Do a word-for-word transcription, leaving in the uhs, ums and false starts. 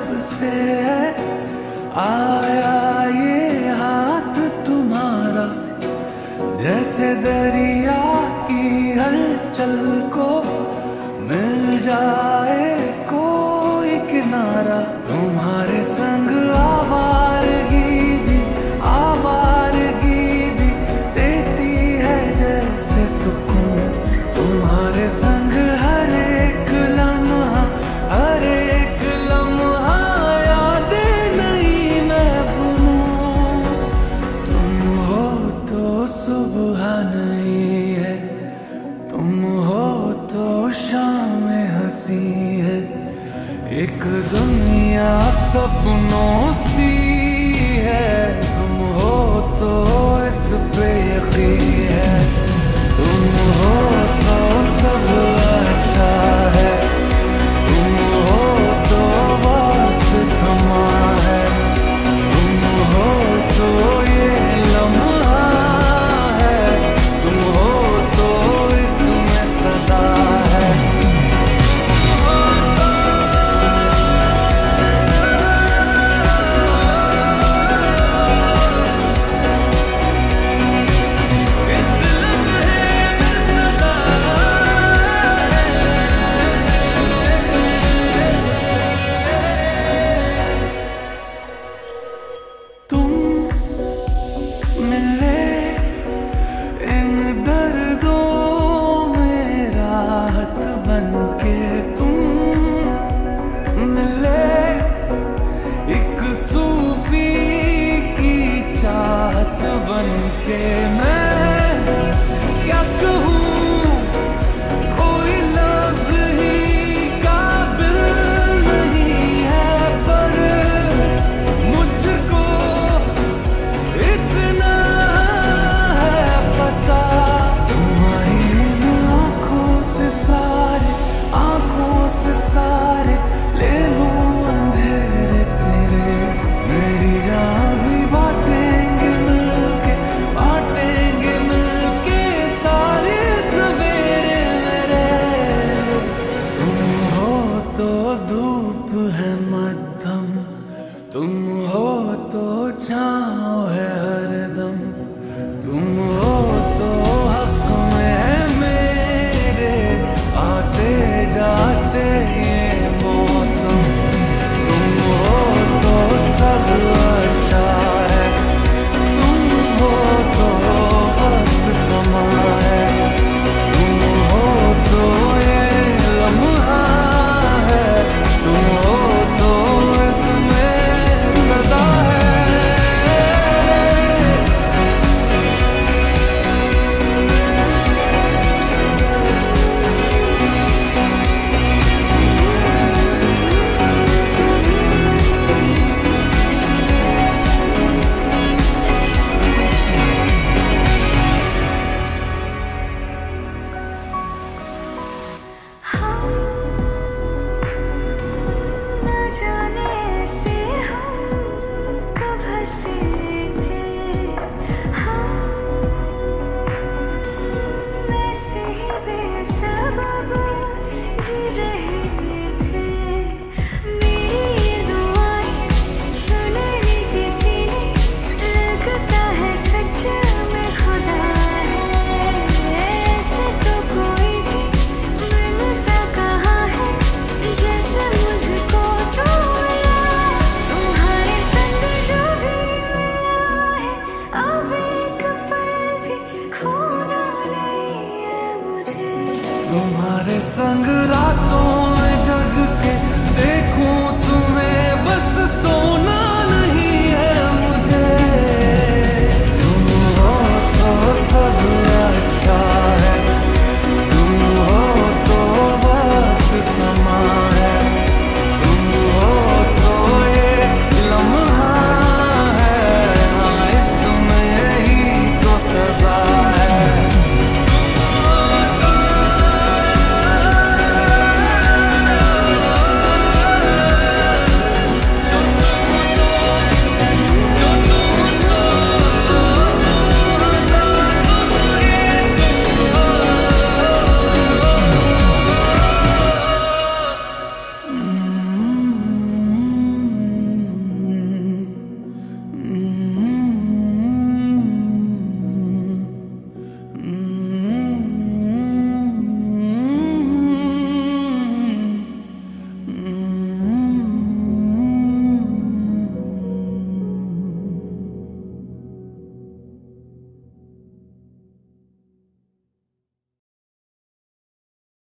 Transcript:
जब से है आया ये हाथ तुम्हारा, जैसे दरिया की हलचल को मिल जाए कोई किनारा। तुम्हारे संग आवारगी भी आवारगी भी देती है जैसे सुकून। तुम्हारे संग हर एक लम्हा हर एक लम्हा यादें नहीं मैं भूलूं। तुम हो तो सुबह नहीं है, तुम हो तो शाम हंसी है। एक दुनिया सपनों सी है, तुम हो तो इस पे यकीन है। तुम हो तो सब अच्छा है, तुम हो तो वक्त थमा है। तुम हो तो ये लम्हा है, तुम हो तो इसमें सदा है। के मैं क्या कहूँ, कोई लफ्ज ही काबिल नहीं है, पर मुझको इतना है पता। तुम्हारी आंखों से सारे आंखों से सारे ले लूं अंधेरे तेरे। मेरी जान भी बांटेंगे मिलके बांटेंगे मिलके सारे सवेरे मेरे। तुम हो तो धूप है मध्यम, तुम हो तो छाँव